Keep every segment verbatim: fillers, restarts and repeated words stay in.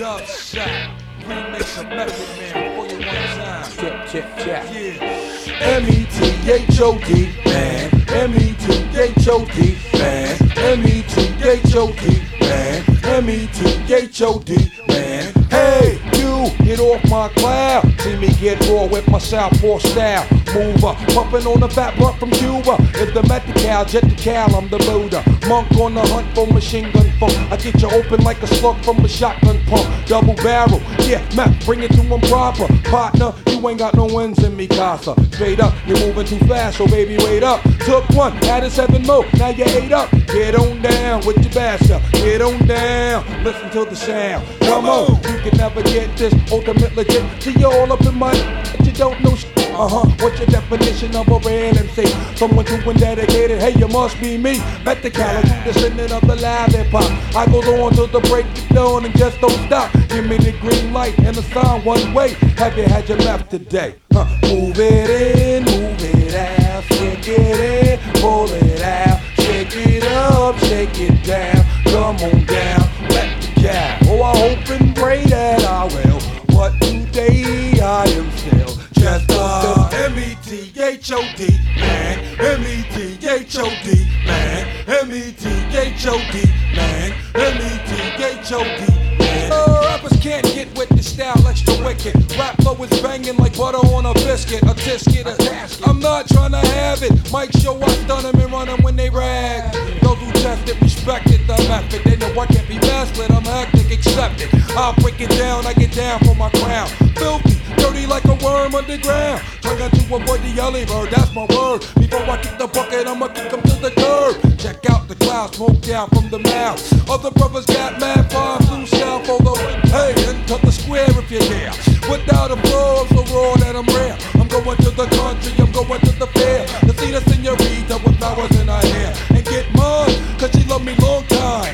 Dub Shot, remix of Method Man for you one time. Check, check, check. Yeah. M E T H O D, man. M E T H O D, man. M E T H O D, man. M E T H O D, man. Hey, you, get off my cloud. See me get raw with my southpaw style. Mover, pumping on the fat blunt from Cuba. It's the Medi-Cal, jet the Cal, I'm the Buddha. Monk on the hunt for machine gun funk. I get you open like a slug from a shotgun pump. Double barrel, yeah, man, bring it to them proper. Partner, you ain't got no wins in me, casa. Straight up, you're moving too fast, so baby, wait up. Took one, added seven more, now you eight up. Get on down with your bass up, get on down, listen to the sound. Come on, you can never get this ultimate legit. See you all up in my, but you don't know shit. Uh-huh, what's your definition of a real M C? Someone true and dedicated, hey, you must be me. Met the caliber, descendant of the live hip-hop. I go on till the break of dawn and just don't stop. Give me the green light and the sign one way. Have you had your map today? Huh. Move it in, move it out, shake it in, pull it out, shake it up, shake it down, come on down, let the cow. Oh, I hope and pray that I will, but today I am still just a M E T H O D, man, M E T H O D, man, M E T H O D, man, M E T H O D, man. Uh, rappers can't get with the style extra wicked. Rap flow is banging like butter on a biscuit, a tisket, a casket. I'm not trying to have it. Mike show I stun them and run them when they rag. Those who test it, respect it, the method. They know I can't be messed with, I'm hectic, accept it. I'll break it down, I get down for my crown. Filthy, dirty like a worm underground. Trying to avoid the early bird, that's my word. Before I kick the bucket, I'ma kick them to the curb. Check out the clouds, smoke down from the mouth. Other brothers got mad fire, blue south for the hey, into the square if you're there. Without a flow, I'm so raw that I'm rare. I'm going to the country, I'm going to the fair to see the senorita with flowers in her hair and get mine, cause she loved me long time.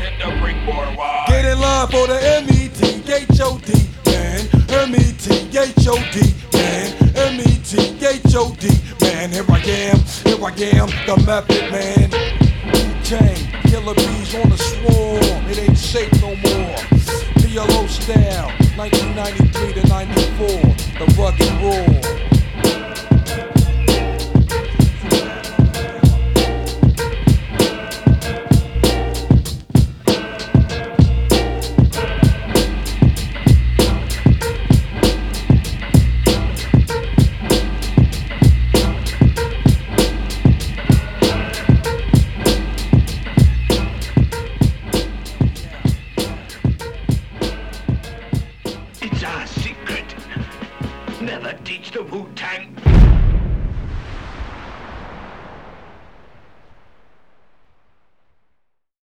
Get in line for the M E T H O D, man. M E T H O D, man. M E T H O D, man. Here I am, here I am, the method man. Wu-Tang, killer bees on the swarm. It ain't safe no more. P L O style, nineteen ninety-three to ninety-four, the rugged roar. It's our secret. Never teach the Wu-Tang